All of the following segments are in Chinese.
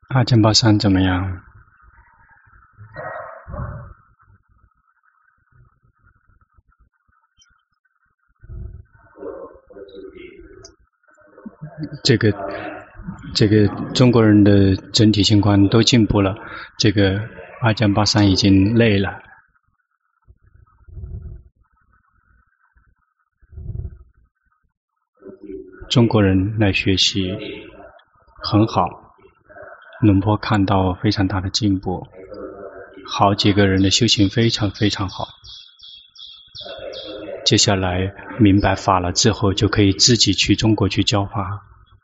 阿江巴山怎么样？这个中国人的整体情况都进步了。这个阿江巴山已经累了。中国人来学习很好，龙坡看到非常大的进步，好几个人的修行非常非常好。接下来明白法了之后，就可以自己去中国去教法。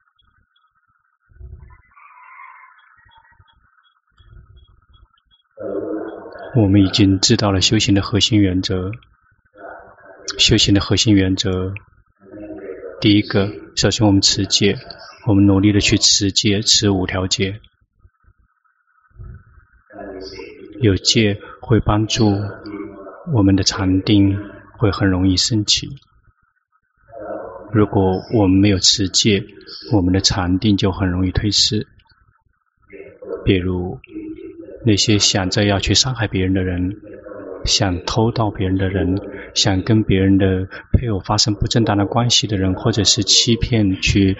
我们已经知道了修行的核心原则。修行的核心原则，第一个，首先我们持戒，我们努力的去持戒，持5条戒。有戒会帮助我们的禅定会很容易升起。如果我们没有持戒，我们的禅定就很容易退失。比如那些想着要去伤害别人的人，想偷盗别人的人，想跟别人的配偶发生不正当的关系的人，或者是欺骗去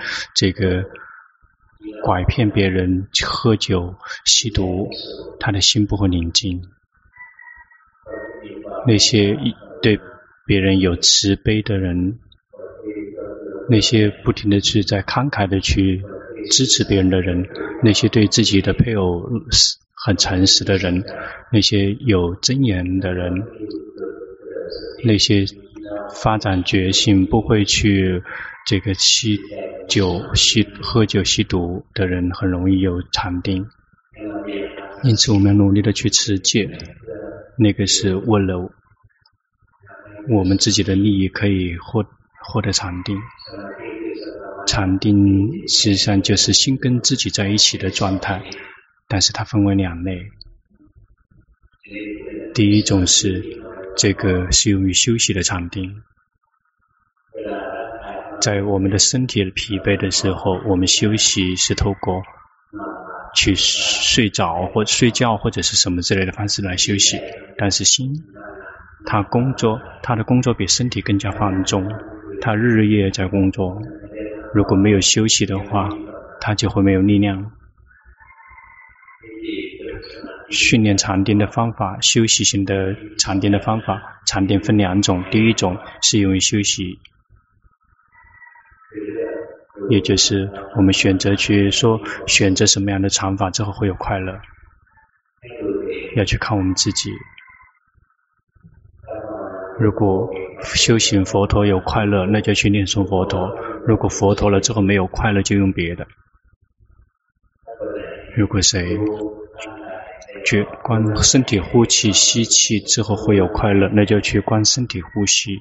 拐骗别人，喝酒吸毒，他的心不会宁静。那些对别人有慈悲的人，那些不停的去在慷慨的去支持别人的人，那些对自己的配偶很诚实的人，那些有真言的人，那些发展决心不会去喝酒吸毒的人，很容易有禅定。因此我们要努力的去持戒，那个是为了我们自己的利益，可以获得禅定。禅定实际上就是心跟自己在一起的状态，但是它分为2类。第一种是是用于休息的禅定，在我们的身体疲惫的时候，我们休息是透过去睡着或睡觉或者是什么之类的方式来休息。但是心他的工作比身体更加繁重，他日夜在工作，如果没有休息的话，他就会没有力量。训练禅定的方法，休息型的禅定的方法，禅定分2种。第一种是用于休息，也就是我们选择什么样的禅法之后会有快乐，要去看我们自己。如果修行佛陀有快乐，那就去念诵佛陀；如果佛陀了之后没有快乐，就用别的。如果谁观身体呼气吸气之后会有快乐，那就去观身体呼吸。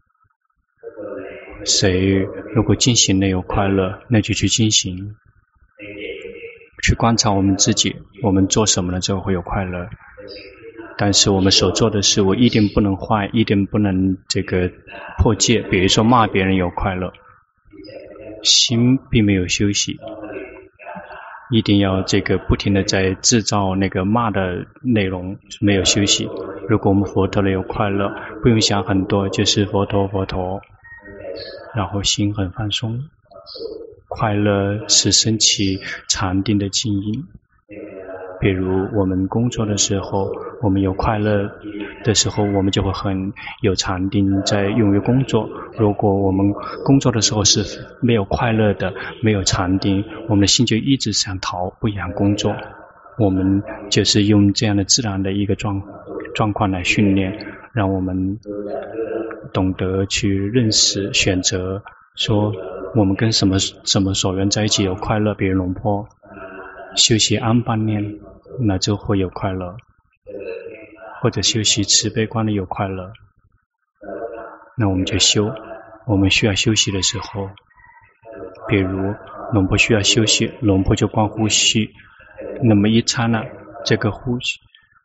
谁如果进行了有快乐，那就去进行，去观察我们自己，我们做什么了之后会有快乐。但是我们所做的事，我一定不能坏，一定不能破戒。比如说骂别人有快乐，心并没有休息，一定要不停的在制造骂的内容，没有休息。如果我们佛陀了有快乐，不用想很多，就是佛陀佛陀，然后心很放松。快乐是升起禅定的静音。比如我们工作的时候，我们有快乐的时候，我们就会很有禅定在用于工作。如果我们工作的时候是没有快乐的，没有禅定，我们的心就一直想逃，不想工作。我们就是用这样的自然的一个状况来训练，让我们懂得去认识选择，说我们跟什么所缘在一起有快乐。比如龙坡休息安般念，那就会有快乐，或者休息慈悲观的有快乐，那我们就修。我们需要休息的时候，比如龙婆需要休息，龙婆就观呼吸，那么一刹那呼吸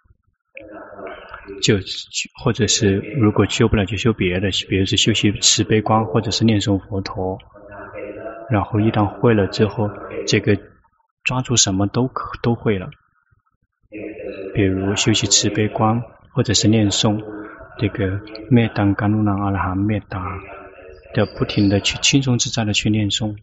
就，或者是如果修不了就修别的，比如是休息慈悲观，或者是念诵佛陀。然后一旦会了之后， 抓住什么都会了。比如修习慈悲观，或者是念诵这个灭当甘露囊阿拉哈灭达的，不停的去轻松自在的去念诵，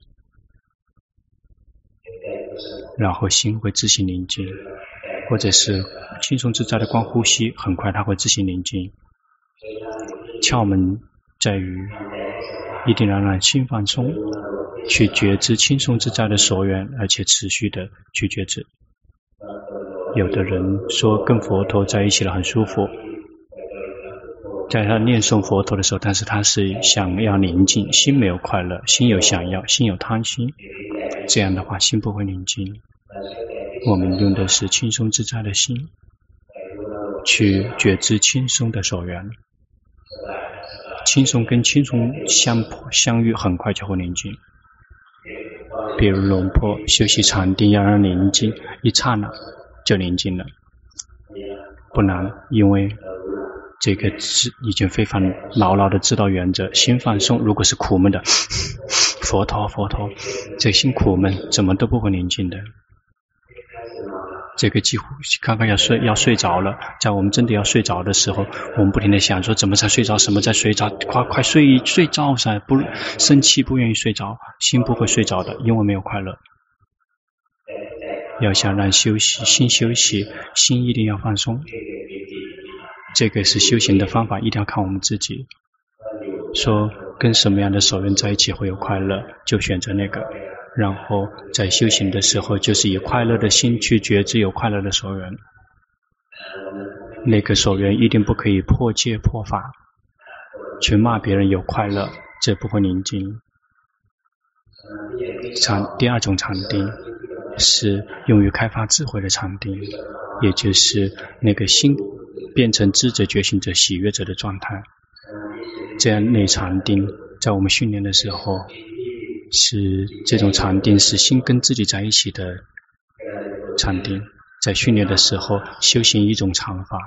然后心会自行宁静，或者是轻松自在的光呼吸，很快它会自行宁静。窍门在于一定要让心放松，去觉知轻松自在的所缘，而且持续的去觉知。有的人说跟佛陀在一起了很舒服，在他念诵佛陀的时候，但是他是想要宁静，心没有快乐，心有想要，心有贪心，这样的话心不会宁静。我们用的是轻松自在的心去觉知轻松的所缘，轻松跟轻松相遇，很快就会宁静。比如龙婆修习禅定要让宁静，一刹那就宁静了，不难，因为这个已经非常牢牢的知道原则。心放松，如果是苦闷的佛陀，这心苦闷，怎么都不会宁静的。这个几乎刚刚要睡着了，在我们真的要睡着的时候，我们不停地想说怎么才睡着，什么才睡着，快睡着噻，不生气，不愿意睡着，心不会睡着的，因为没有快乐。要想让心休息，心一定要放松。这个是修行的方法，一定要看我们自己。说跟什么样的所缘在一起会有快乐，就选择那个。然后在修行的时候，就是以快乐的心去觉知有快乐的所缘。那个所缘一定不可以破戒破法，去骂别人有快乐，这不会宁静。第二种禅定是用于开发智慧的禅定，也就是那个心变成知者、觉醒者、喜悦者的状态。这样内禅定在我们训练的时候，是这种禅定是心跟自己在一起的禅定。在训练的时候修行一种禅法，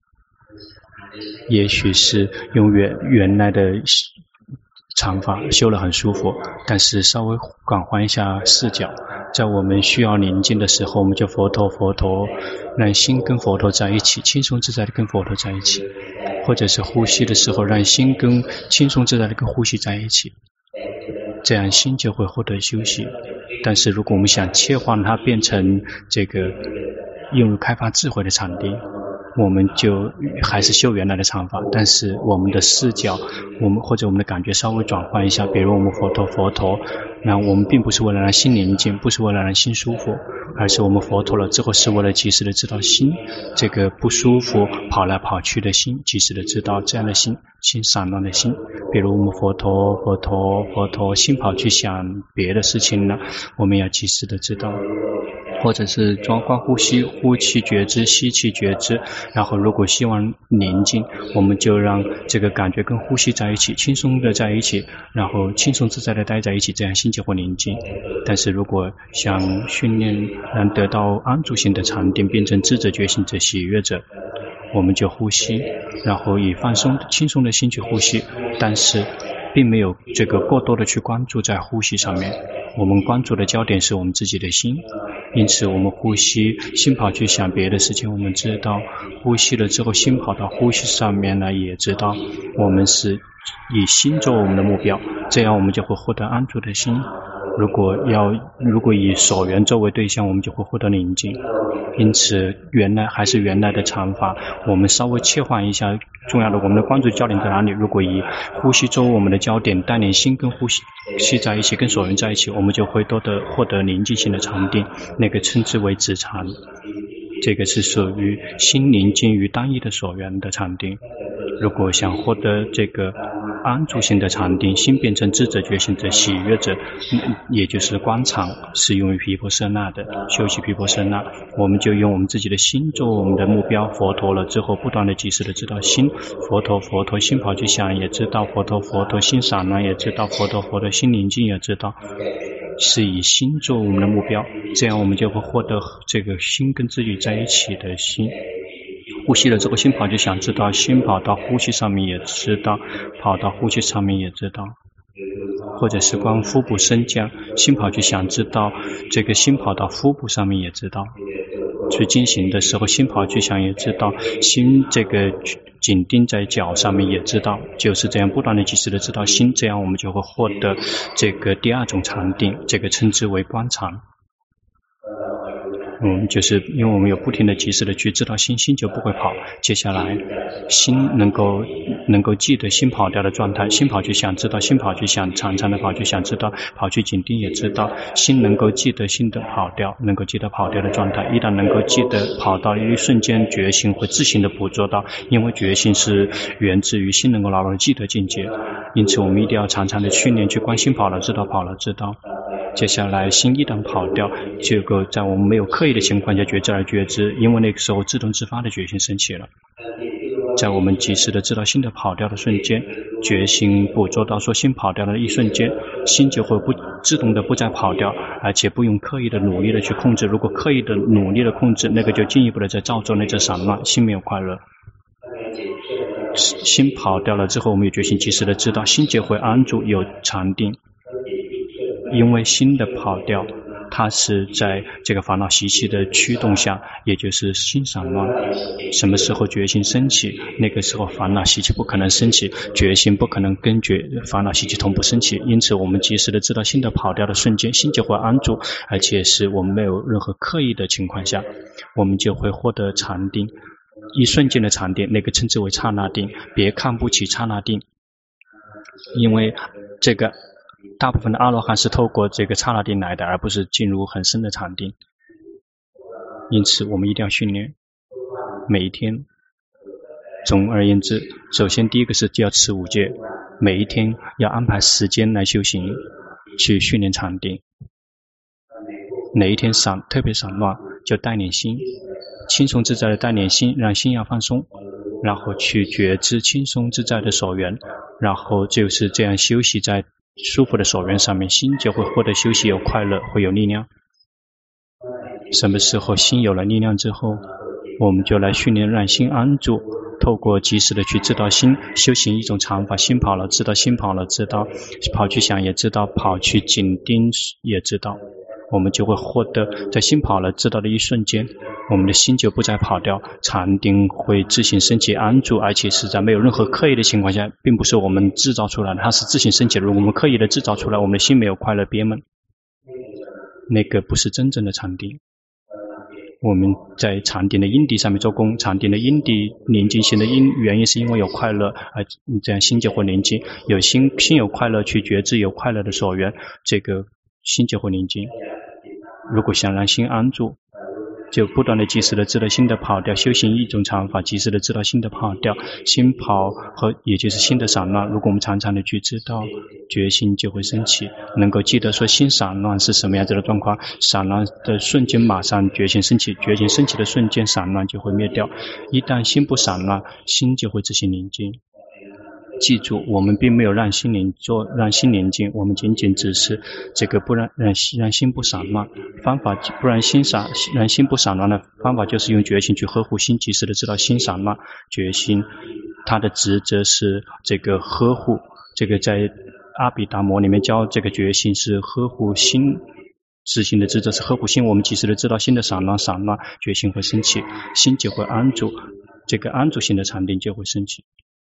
也许是用原来的禅法修了很舒服，但是稍微转换一下视角，在我们需要宁静的时候，我们就佛陀，让心跟佛陀在一起，轻松自在的跟佛陀在一起。或者是呼吸的时候，让心跟轻松自在的跟呼吸在一起，这样心就会获得休息。但是如果我们想切换它变成这个用于开发智慧的禅定，我们就还是修原来的禅法，但是我们的视角，或者我们的感觉稍微转换一下。比如我们佛陀，那我们并不是为了让心宁静，不是为了让心舒服，而是我们佛陀了之后是为了及时的知道心这个不舒服跑来跑去的心，及时的知道这样的心散乱的心。比如我们佛陀心跑去想别的事情了，我们要及时的知道。或者是装观呼吸，呼气觉知，吸气觉知，然后如果希望宁静，我们就让这个感觉跟呼吸在一起，轻松的在一起，然后轻松自在的待在一起，这样心就会宁静。但是如果想训练让得到安住性的禅定变成智者、觉醒者、喜悦者，我们就呼吸，然后以放松轻松的心去呼吸，但是并没有这个过多的去关注在呼吸上面，我们关注的焦点是我们自己的心。因此我们呼吸，心跑去想别的事情，我们知道呼吸了之后心跑到呼吸上面来，也知道我们是以心做我们的目标，这样我们就会获得安住的心。如果以所缘作为对象，我们就会获得宁静。因此原来的禅法，我们稍微切换一下重要的，我们的关注焦点在哪里？如果以呼吸作为我们的焦点，带领心跟呼吸在一起，跟所缘在一起，我们就会获得宁静性的禅定，那个称之为止禅。这个是属于心宁静于单一的所缘的禅定。如果想获得这个安住性的禅定，心变成智者、觉醒者、喜悦者，也就是观常，是用于毗婆舍那的。修习毗婆舍那，我们就用我们自己的心做我们的目标，佛陀了之后不断的及时的知道心，佛陀心跑去想也知道，佛陀心散乱也知道，佛陀心宁静也知道，是以心做我们的目标，这样我们就会获得这个心跟自己在一起的心。呼吸了之后心跑就想知道，心跑到呼吸上面也知道，跑到呼吸上面也知道。 或者是光腹部升降，心跑去想知道，这个心跑到腹部上面也知道。去进行的时候，心跑去想也知道，心这个紧盯在脚上面也知道，就是这样不断的及时的知道心，这样我们就会获得这个第二种禅定，这个称之为观禅。就是因为我们有不停的及时的去知道心，心就不会跑。接下来心能够记得心跑掉的状态，心跑去想知道，心跑去想，常常的跑去想知道，跑去紧盯也知道，心能够记得心的跑掉，能够记得跑掉的状态。一旦能够记得跑到一瞬间，觉醒会自行的捕捉到，因为觉醒是源自于心能够牢牢的记得境界。因此我们一定要常常的训练去观心跑了知道，跑了知道。接下来心一旦跑掉，就够在我们没有刻意的情况下觉知而觉知，因为那个时候自动自发的觉性升起了。在我们及时的知道心的跑掉的瞬间，觉醒捕捉到说心跑掉的一瞬间，心就会自动的不再跑掉，而且不用刻意的努力的去控制。如果刻意的努力的控制，那个就进一步的在造作那只散乱，心没有快乐。心跑掉了之后，我们有觉醒及时的知道，心就会安住有禅定。因为心的跑掉，它是在这个烦恼习气的驱动下，也就是心散乱。什么时候觉醒升起，那个时候烦恼习气不可能升起，觉醒不可能跟烦恼习气同步升起。因此我们及时的知道心的跑掉的瞬间，心就会安住，而且是我们没有任何刻意的情况下，我们就会获得禅定，一瞬间的禅定，那个称之为刹那定。别看不起刹那定，因为这个大部分的阿罗汉是透过这个刹那定来的，而不是进入很深的禅定。因此我们一定要训练每一天。总而言之，首先第一个是要持五戒，每一天要安排时间来修行，去训练禅定。哪一天特别散乱，就带领心轻松自在的带领心，让心要放松，然后去觉知轻松自在的所缘，然后就是这样休息在舒服的所缘上面，心就会获得休息，有快乐，会有力量。什么时候心有了力量之后，我们就来训练让心安住，透过及时的去知道心，修行一种禅法，心跑了知道，心跑了知道，跑去想也知道，跑去紧盯也知道，我们就会获得在心跑了知道的一瞬间，我们的心就不再跑掉，禅定会自行升起安住，而且是在没有任何刻意的情况下，并不是我们制造出来的，它是自行升起的。如果我们刻意的制造出来，我们的心没有快乐憋闷，那个不是真正的禅定。我们在禅定的因地上面做功，禅定的因地宁静心的原因是因为有快乐，而这样心就会宁静，有心有快乐去觉知有快乐的所缘，这个心就会宁静。如果想让心安住，就不断的及时的知道心的跑掉，修行一种禅法，及时的知道心的跑掉，心跑和也就是心的散乱。如果我们常常的去知道，决心就会升起，能够记得说心散乱是什么样子的状况，散乱的瞬间马上决心升起，决心升起的瞬间散乱就会灭掉。一旦心不散乱，心就会自行宁静。记住，我们并没有让心宁静，我们仅仅只是这个不让心不散乱。方法不让心不散乱的方法，就是用决心去呵护心，及时的知道心散乱。决心它的职责是这个呵护，这个在阿毗达摩里面教这个决心是呵护心，执行的职责是呵护心。我们及时的知道心的散乱，决心会升起，心就会安住，这个安住心的禅定就会升起。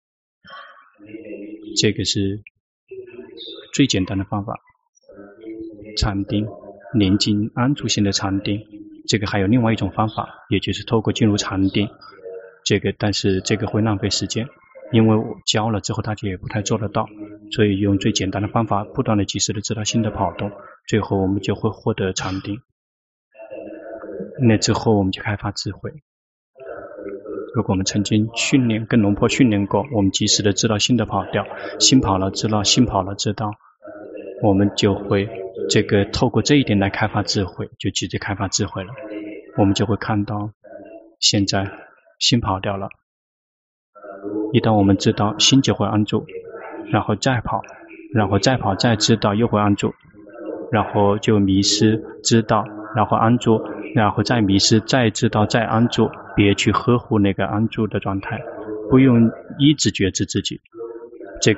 这个是最简单的方法，禅定宁静安住心的禅定。这个还有另外一种方法，也就是透过进入禅定，但是这个会浪费时间，因为我教了之后大家也不太做得到，所以用最简单的方法，不断的及时的知道心的跑动，最后我们就会获得禅定。那之后我们就开发智慧。如果我们曾经跟龙婆训练过，我们及时的知道心的跑掉，心跑了知道，心跑了知道，我们就会透过这一点来开发智慧，就直接开发智慧了。我们就会看到现在心跑掉了，一旦我们知道，心就会安住，然后再跑，然后再跑，再知道又会安住，然后就迷失知道，然后安住，然后再迷失，再知道，再安住。别去呵护那个安住的状态，不用一直觉知自己，这个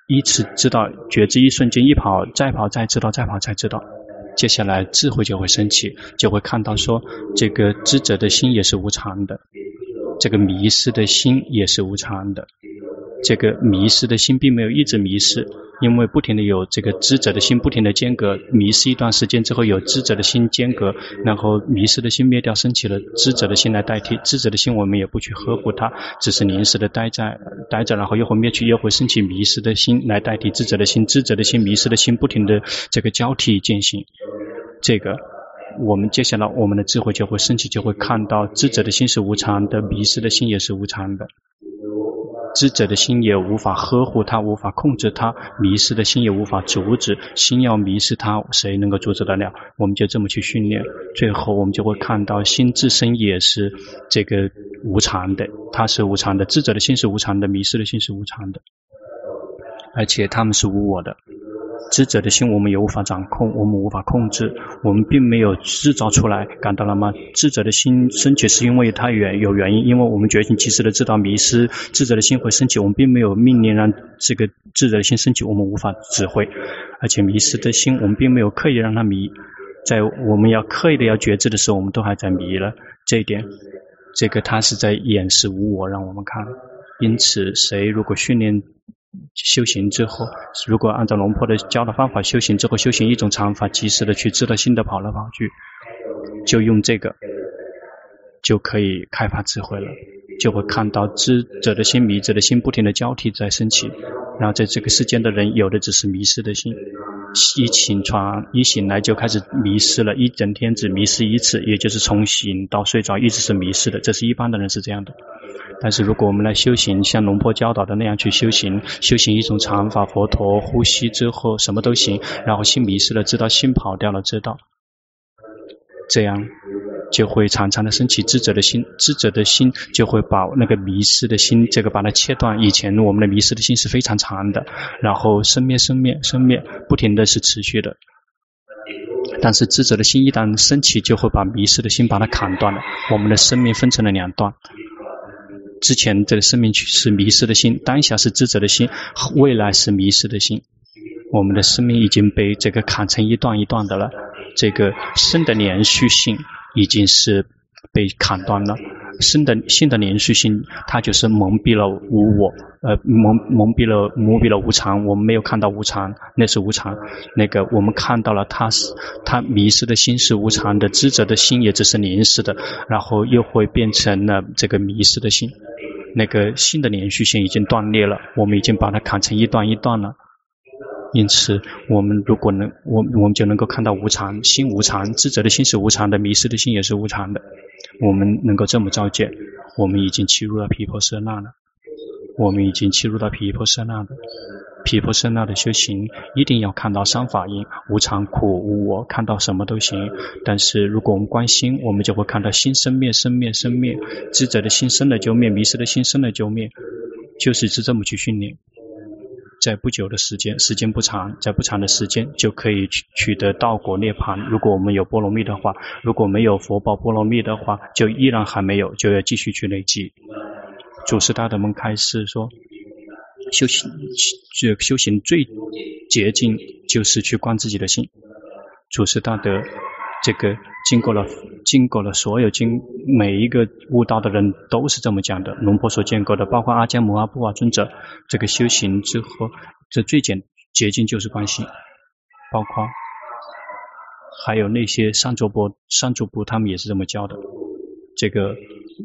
依次知道觉知一瞬间一跑再跑再知道再跑再知道，接下来智慧就会升起，就会看到说这个知者的心也是无常的，这个迷失的心也是无常的。这个迷失的心并没有一直迷失，因为不停的有这个知者的心不停的间隔，迷失一段时间之后有知者的心间隔，然后迷失的心灭掉，升起了知者的心来代替。知者的心我们也不去呵护它，只是临时的待着，然后又会灭去，又会升起迷失的心来代替知者的心，知者的心迷失的心不停的这个交替进行。这个我们接下来我们的智慧就会升起，就会看到知者的心是无常的，迷失的心也是无常的。知者的心也无法呵护它，无法控制它，迷失的心也无法阻止，心要迷失它，谁能够阻止得了？我们就这么去训练，最后我们就会看到心自身也是这个无常的，它是无常的，知者的心是无常的，迷失的心是无常的，而且他们是无我的。知者的心我们也无法掌控，我们无法控制，我们并没有制造出来，感到了吗？知者的心升起是因为它有原因，因为我们觉醒及时的知道迷失，知者的心会升起，我们并没有命令让这个知者的心升起，我们无法指挥，而且迷失的心我们并没有刻意让它迷，在我们要刻意的要觉知的时候，我们都还在迷了，这一点这个它是在掩饰无我让我们看。因此谁如果训练修行之后，如果按照龙婆的教的方法修行之后，修行一种常法，及时的去知道心的跑来跑去，就用这个就可以开发智慧了，就会看到知者的心迷者的心不停的交替在升起，然后在这个世间的人有的只是迷失的心，一醒来就开始迷失了，一整天只迷失一次，也就是从醒到睡着一直是迷失的，这是一般的人是这样的。但是如果我们来修行，像龙婆教导的那样去修行一种常法，佛陀呼吸之后什么都行，然后心迷失了知道，心跑掉了知道，这样就会常常的升起知者的心，知者的心就会把那个迷失的心这个把它切断。以前我们的迷失的心是非常长的，然后生灭不停的是持续的，但是知者的心一旦升起，就会把迷失的心把它砍断了。我们的生命分成了两段，之前这个生命是迷失的心，当下是知者的心，未来是迷失的心。我们的生命已经被这个砍成一段一段的了，这个生的连续性已经是被砍断了。心的连续性，它就是蒙蔽了无我，蒙蔽了无常。我们没有看到无常，那是无常。那个我们看到了它迷失的心是无常的，知者的心也只是临时的，然后又会变成了这个迷失的心。那个心的连续性已经断裂了，我们已经把它砍成一段一段了。因此我们如果我们就能够看到无常，心无常，知者的心是无常的，迷失的心也是无常的。我们能够这么照见，我们已经契入了毗婆舍那了。我们已经契入到毗婆舍那的。毗婆舍那的修行一定要看到三法印，无常苦无我，看到什么都行。但是如果我们观心，我们就会看到心生灭，知者的心生了就灭，迷失的心生了就灭，就是这么去训练。在不久的时间不长，在不长的时间就可以取得道果涅槃。如果我们有波罗蜜的话，如果没有佛报波罗蜜的话，就依然还没有，就要继续去累积。祖师大德们开示说，修行最捷径就是去观自己的心。祖师大德这个经过了所有每一个悟道的人都是这么讲的，龙婆所见过的，包括阿姜摩阿布瓦尊者，这个修行之后，这最捷径就是观心，包括还有那些上座部他们也是这么教的。这个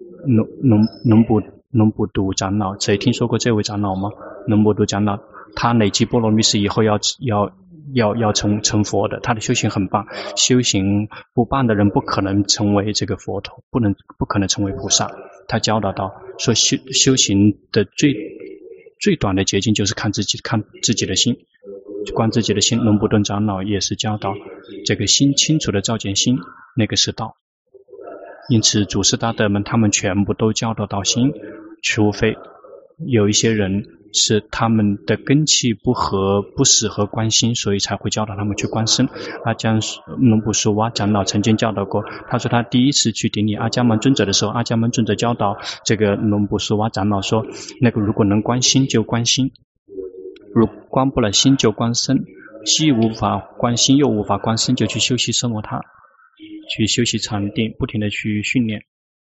龙普都长老，谁听说过这位长老吗？龙普都长老，他累积波罗蜜时以后要成佛的，他的修行很棒。修行不棒的人不可能成为这个佛陀，不可能成为菩萨。他教导到说，修行的最短的捷径就是看自己的心，观自己的心。龙普顿长老也是教导这个心清楚的照见心，那个是道。因此祖师大德们他们全部都教导到心，除非有一些人是他们的根器不适合观心，所以才会教导他们去观身。阿姜龙普苏哇长老曾经教导过，他说他第一次去顶礼阿姜曼尊者的时候，阿姜曼尊者教导这个龙普苏哇长老说，那个如果能观心就观心， 如观不了心就观身，既无法观心又无法观身，就去修习奢摩他，去修习禅定，不停地去训练。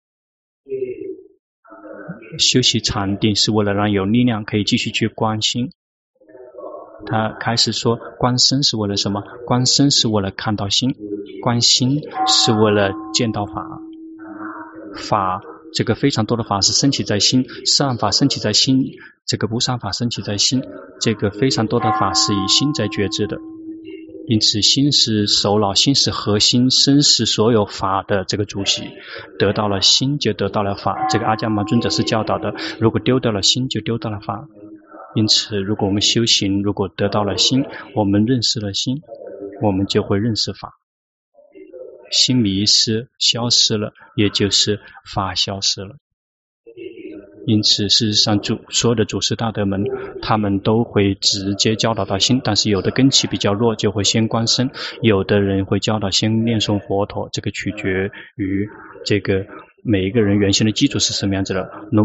修习禅定是为了让有力量可以继续去观心。他开始说观身是为了什么？观身是为了看到心，观心是为了见到法。法这个非常多的法是升起在心，善法升起在心，这个不善法升起在心，这个非常多的法是以心在觉知的。因此心是首脑，心是核心，身是所有法的这个主席。得到了心就得到了法，这个阿伽玛尊者是教导的，如果丢掉了心就丢掉了法。因此如果我们修行，如果得到了心，我们认识了心，我们就会认识法。心迷失消失了，也就是法消失了。因此事实上所有的祖师大德们，他们都会直接教导到心，但是有的根器比较弱，就会先观身，有的人会教导先念诵佛陀，这个取决于这个每一个人原先的基础是什么样子的。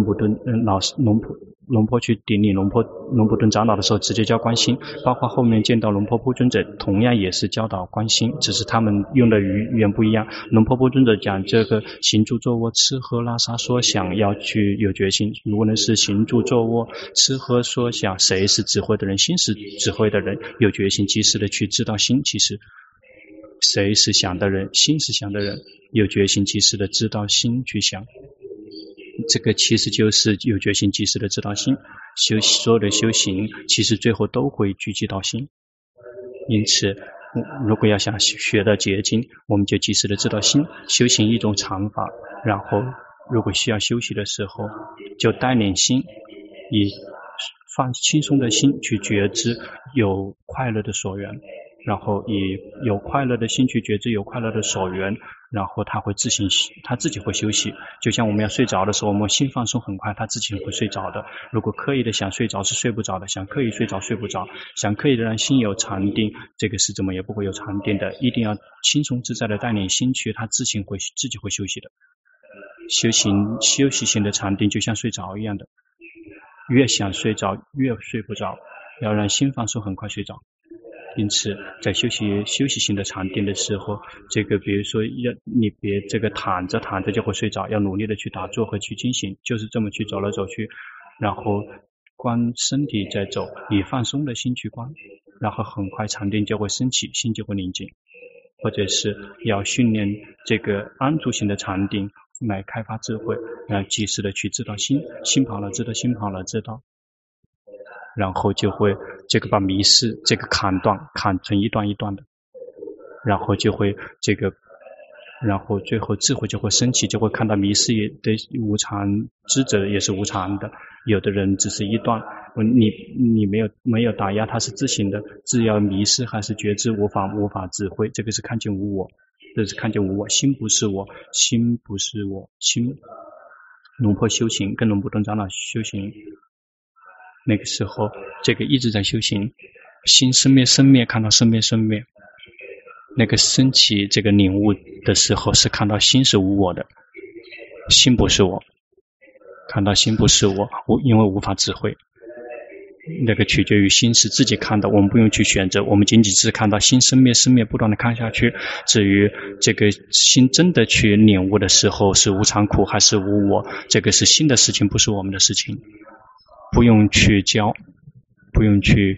龙婆去顶礼龙普顿长老的时候，直接教观心，包括后面见到龙婆布尊者，同样也是教导观心，只是他们用的语言不一样。龙婆布尊者讲这个行住坐卧吃喝拉撒说想要去有决心，如果呢是行住坐卧吃喝说想，谁是智慧的人？心是智慧的人，有决心及时的去知道心。其实谁是想的人？心是想的人，有决心及时的知道心去想，这个其实就是有决心及时的知道心。所有的修行其实最后都会聚集到心。因此如果要想学到结晶，我们就及时的知道心，修行一种常法。然后如果需要休息的时候，就带领心，以放轻松的心去觉知有快乐的所缘，然后以有快乐的心去觉知有快乐的所缘，然后他自己会休息。就像我们要睡着的时候，我们心放松很快，他自己会睡着的。如果刻意的想睡着是睡不着的，想刻意睡着睡不着，想刻意的让心有禅定，这个是怎么也不会有禅定的。一定要轻松自在的带领心去，他自己会休息的。休息型的禅定就像睡着一样的，越想睡着越睡不着，要让心放松很快睡着。因此在休息型的禅定的时候，这个比如说你别这个躺着就会睡着，要努力的去打坐和去进行，就是这么去走来走去，然后观身体在走，以放松的心去观，然后很快禅定就会升起，心就会宁静。或者是要训练这个安住型的禅定来开发智慧，及时的去知道心跑了知道，心跑了知道，然后就会这个把迷失这个砍成一段一段的，然后就会然后最后智慧就会升起，就会看到迷失也的无常，知者也是无常的。有的人只是一段，你没有打压，它是自行的，只要迷失还是觉知无法智慧，这个是看见无我，这是看见无我，心不是我，心不是我，心。龙婆修行跟龙普顿长老修行，那个时候这个一直在修行，心生灭，看到生灭，那个升起这个领悟的时候是看到心是无我的，心不是我，看到心不是我，因为无法智慧。那个取决于心是自己看的，我们不用去选择，我们仅仅是看到心生灭，不断的看下去。至于这个心真的去领悟的时候是无常苦还是无我，这个是心的事情，不是我们的事情，不用去教，不用去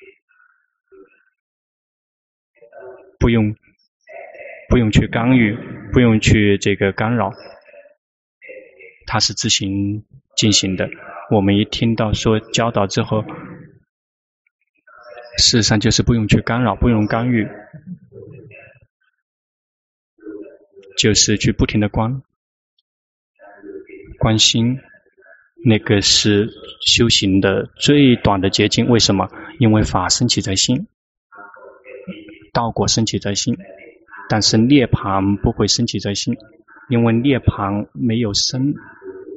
干预，不用去这个干扰，它是自行进行的。我们一听到说教导之后，事实上就是不用去干扰，不用干预，就是去不停的观心，那个是修行的最短的捷径。为什么？因为法升起在心，道果升起在心，但是涅槃不会升起在心，因为涅槃没有生，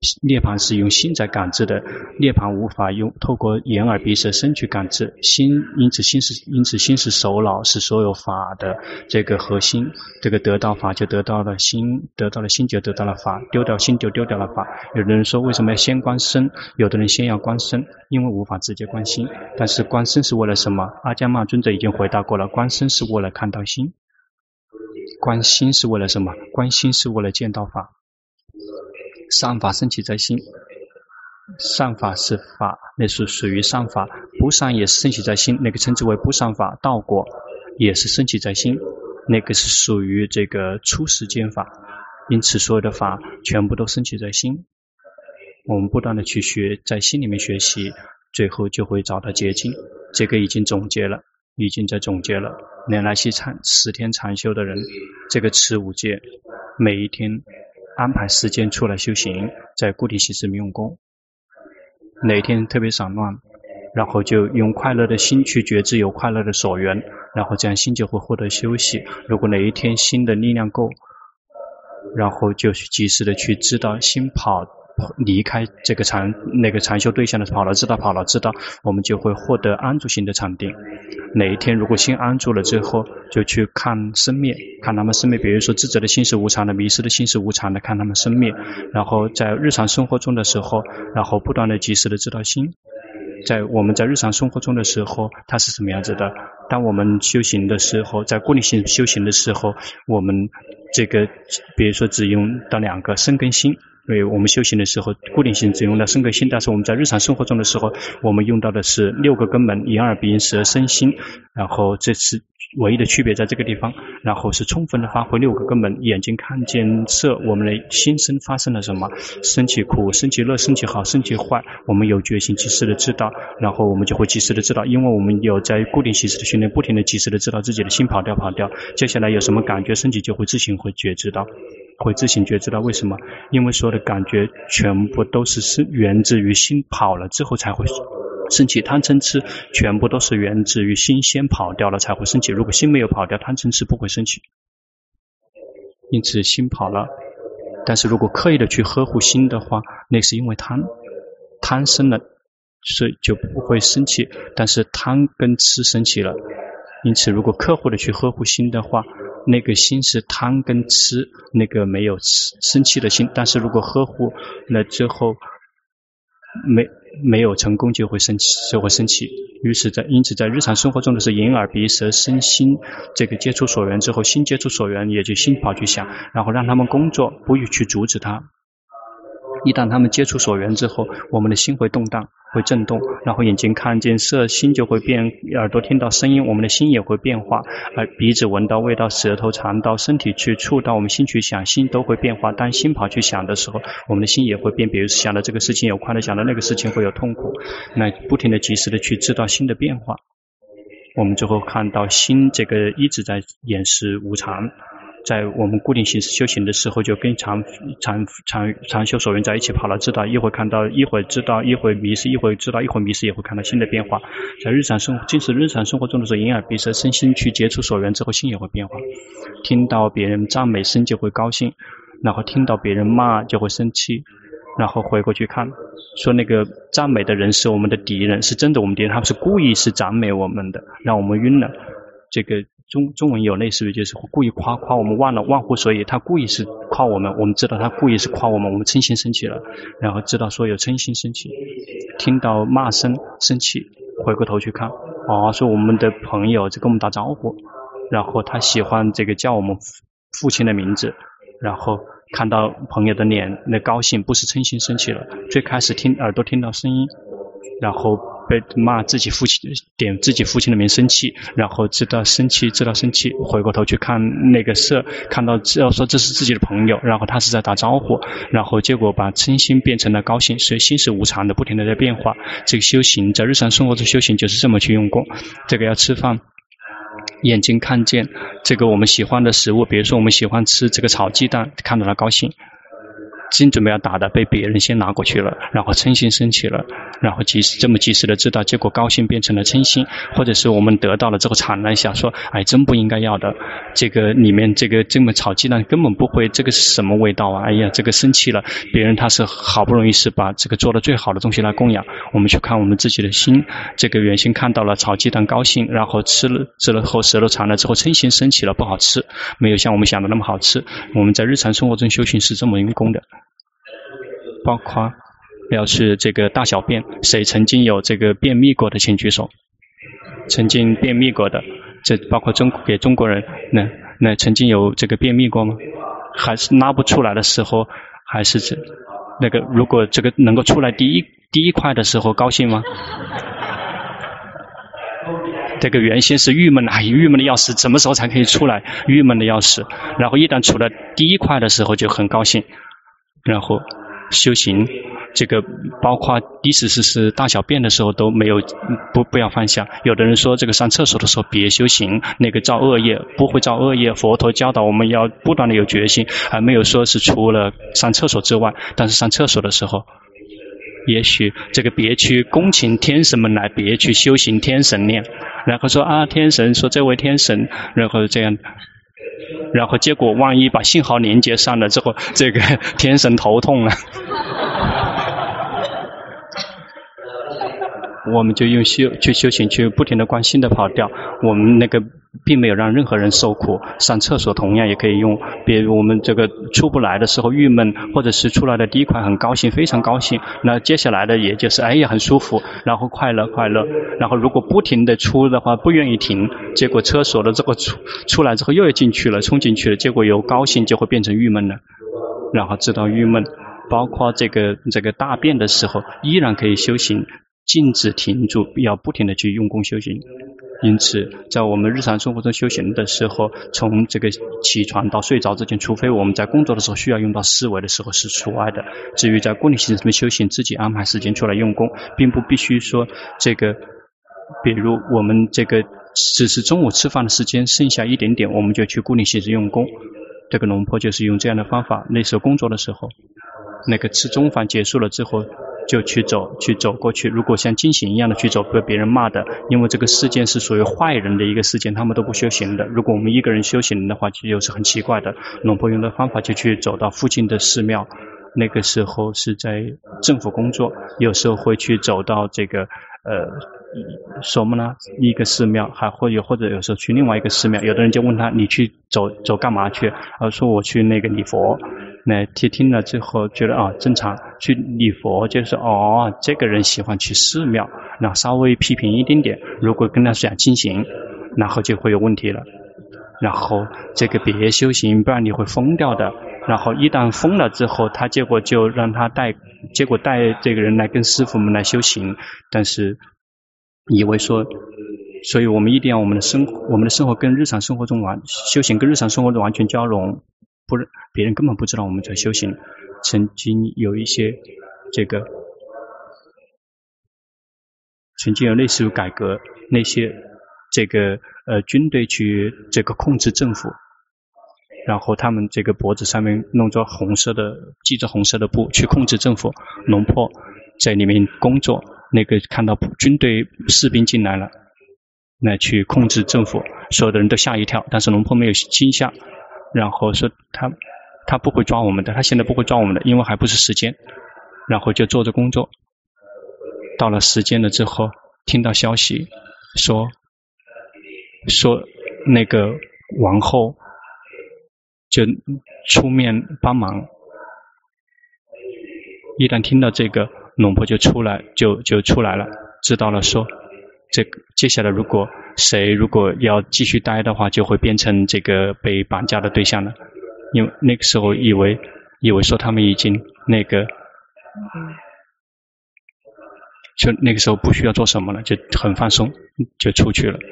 涅槃是用心在感知的，涅槃无法透过眼耳鼻舌身去感知心，因此心是首脑，是所有法的这个核心。这个得到法就得到了心，得到了心就得到了法，丢掉心就丢掉了法。有的人说为什么要先观身，有的人先要观身，因为无法直接观心。但是观身是为了什么？阿姜曼尊者已经回答过了，观身是为了看到心，观心是为了什么？观心是为了见到法。善法升起在心，善法是法，那是属于善法；不善也是升起在心，那个称之为不善法。道果也是升起在心，那个是属于这个初世间法。因此所有的法全部都升起在心，我们不断的去学，在心里面学习，最后就会找到结晶。这个已经总结了，已经在总结了。那些10天禅修的人，这个持5戒，每一天安排时间出来修行，在固定形式用功。哪一天特别散乱，然后就用快乐的心去觉知有快乐的所缘，然后这样心就会获得休息。如果哪一天心的力量够，然后就及时的去知道心离开这个那个禅修对象的跑了知道，我们就会获得安住心的禅定。哪一天如果心安住了之后，就去看生灭，看他们生灭，比如说智者的心是无常的，迷失的心是无常的，看他们生灭。然后在日常生活中的时候，然后不断的及时的知道心。我们在日常生活中的时候，它是什么样子的？当我们修行的时候，在固定性修行的时候，我们这个比如说只用到2个身跟心。因为我们修行的时候，固定性只用到身跟心，但是我们在日常生活中的时候，我们用到的是6个根本：眼耳鼻咽舌身心。然后这是唯一的区别在这个地方，然后是充分的发挥6个根本。眼睛看见色，我们的心身发生了什么？升起苦，升起乐，升起好，升起坏，我们有决心及时的知道，然后我们就会及时的知道，因为我们有在固定形式的训练，不停的及时的知道自己的心跑掉。接下来有什么感觉升起，就会自行会觉知到。为什么？因为所有的感觉全部都是源自于心跑了之后才会升起。贪嗔痴全部都是源自于心先跑掉了才会升起，如果心没有跑掉，贪嗔痴不会升起。因此心跑了，但是如果刻意的去呵护心的话，那是因为贪生了，所以就不会升起，但是贪跟痴升起了。因此如果刻意的去呵护心的话，那个心是贪跟痴，那个没有生气的心。但是如果呵护了之后没有成功，就会生气。因此在日常生活中的是眼耳鼻舌身心这个接触所缘之后，心接触所缘，也就心跑去想，然后让他们工作，不予去阻止它。一旦他们接触所缘之后，我们的心会动荡，会震动，然后眼睛看见色，心就会变；耳朵听到声音，我们的心也会变化；而鼻子闻到味道，舌头尝到，身体去触到，我们心去想，心都会变化。当心跑去想的时候，我们的心也会变。比如想到这个事情有快乐，想到那个事情会有痛苦，那不停的及时的去知道心的变化，我们就会看到心这个一直在掩饰无常。在我们固定形式修行的时候，就跟禅修所缘在一起跑了知道，一会看到，一会知道，一会迷失，一会知道，一会迷失，也会看到新的变化。在即使日常生活中的时候，眼耳鼻舌身心去接触所缘之后，心也会变化。听到别人赞美声就会高兴，然后听到别人骂就会生气，然后回过去看，说那个赞美的人是我们的敌人，是真的我们敌人，他们是故意是赞美我们的，让我们晕了。这个中文有类似于就是故意夸我们，忘乎所以，他故意是夸我们，我们知道他故意是夸我们，我们嗔心生气了，然后知道说有嗔心生气，听到骂声生气，回过头去看，说我们的朋友在跟我们打招呼，然后他喜欢这个叫我们父亲的名字，然后看到朋友的脸那高兴，不是嗔心生气了。最开始耳朵听到声音，然后被骂自己父亲，点自己父亲的名生气，然后知道生气，回过头去看那个色，看到说这是自己的朋友，然后他是在打招呼，然后结果把嗔心变成了高兴，所以心是无常的，不停的在变化。这个修行在日常生活中修行就是这么去用功。这个要吃饭，眼睛看见这个我们喜欢的食物，比如说我们喜欢吃这个炒鸡蛋，看到了高兴， 正准备要打的被别人先拿过去了，然后嗔心升起了，然后及时的知道，结果高兴变成了嗔心，或者是我们得到了之后惨了一下，说哎真不应该要的，这个里面这个这么炒鸡蛋根本不会，这个是什么味道啊？哎呀，这个生气了，别人他是好不容易是把这个做的最好的东西来供养，我们去看我们自己的心，这个原先看到了炒鸡蛋高兴，然后吃了后舌头馋了之后嗔心升起了，不好吃，没有像我们想的那么好吃。我们在日常生活中修行是这么用功的。包括要是这个大小便，谁曾经有这个便秘过的请举手。曾经便秘过的，这包括给中国人，那曾经有这个便秘过吗？还是拉不出来的时候，还是那个如果这个能够出来第一块的时候高兴吗？这个原先是郁闷，郁闷的要死，什么时候才可以出来？郁闷的要死，然后一旦出来第一块的时候就很高兴，然后修行这个包括即使是大小便的时候都没有不要放下。有的人说这个上厕所的时候别修行，那个造恶业，不会造恶业。佛陀教导我们要不断的有决心，还没有说是除了上厕所之外，但是上厕所的时候也许这个别去恭请天神们来，别去修行天神念，然后说啊天神说这位天神，然后这样，然后结果万一把信号连接上了之后，这个天神头痛了。我们就用去修行，去不停的关心的跑掉，我们那个并没有让任何人受苦。上厕所同样也可以用，比如我们这个出不来的时候郁闷，或者是出来的第一块很高兴，非常高兴，那接下来的也就是哎呀很舒服，然后快乐，然后如果不停的出的话不愿意停，结果厕所的这个出来之后又要进去了，冲进去了，结果由高兴就会变成郁闷了，然后知道郁闷。包括这个大便的时候依然可以修行，静止停住，要不停的去用功修行。因此在我们日常生活中修行的时候，从这个起床到睡着之间，除非我们在工作的时候需要用到思维的时候是除外的。至于在固定行程中修行，自己安排时间出来用功，并不必须说这个比如我们这个只是中午吃饭的时间剩下一点点，我们就去固定行程用功。这个龙婆就是用这样的方法，那时候工作的时候，那个吃中饭结束了之后就去走过去，如果像惊醒一样的去走，被别人骂的，因为这个事件是属于坏人的一个事件，他们都不修行的。如果我们一个人修行的话，就是很奇怪的。龙婆用的方法就去走到附近的寺庙，那个时候是在政府工作，有时候会去走到这个什么呢？一个寺庙，还会或者有时候去另外一个寺庙。有的人就问他，你去走干嘛去？说我去那个礼佛。那听了之后觉得正常，去礼佛就是这个人喜欢去寺庙，然后稍微批评一点点。如果跟他讲进行，然后就会有问题了。然后这个别修行，不然你会疯掉的。然后一旦疯了之后，他结果就让他带这个人来跟师父们来修行，但是以为说，所以我们一定要我们的生活跟日常生活中修行跟日常生活中完全交融，不然别人根本不知道我们在修行。曾经有一些曾经有类似于改革那些军队去控制政府，然后他们脖子上面弄着系着红色的布去控制政府。龙婆在里面工作，看到军队士兵进来了，那去控制政府，所有的人都吓一跳，但是龙婆没有惊吓，然后说他不会抓我们的，他现在不会抓我们的，因为还不是时间。然后就做着工作，到了时间了之后，听到消息说那个王后就出面帮忙。一旦听到这个，龙婆就出来了，知道了说接下来如果要继续待的话，就会变成被绑架的对象了。因为那个时候以为说他们已经就那个时候不需要做什么了，就很放松，就出去了。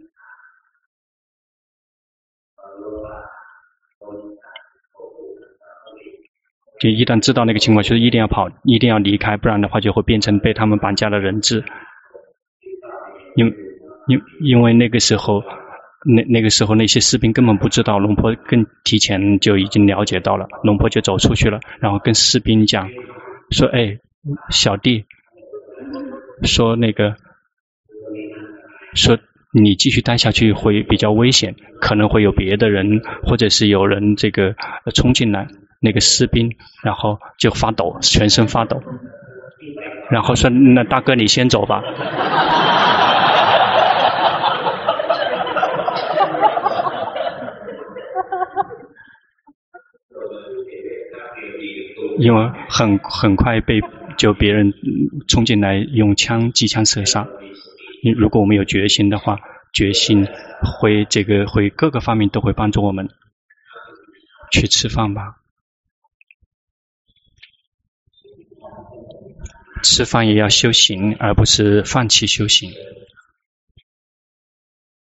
就一旦知道那个情况，就是一定要跑，一定要离开，不然的话就会变成被他们绑架的人质。因为那个时候那个时候那些士兵根本不知道，龙婆更提前就已经了解到了，龙婆就走出去了，然后跟士兵讲说：“哎，小弟，说那个，说你继续待下去会比较危险，可能会有别的人或者是有人这个冲进来。”那个士兵然后就发抖，全身发抖，然后说：“那大哥你先走吧。”因为很快就别人冲进来用机枪射杀。如果我们有决心的话，决心会各个方面都会帮助我们。去吃饭吧，吃饭也要修行，而不是放弃修行。